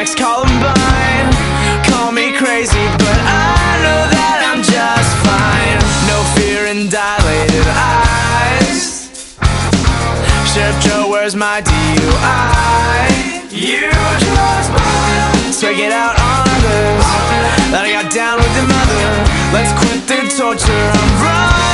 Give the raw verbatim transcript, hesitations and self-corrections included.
next Columbine. Call me crazy, but I know that I'm just fine. No fear in dilated eyes. Sheriff Joe, where's my D U I? You just might take it out on others that I got down with the mother. Let's quit the torture, I'm wrong.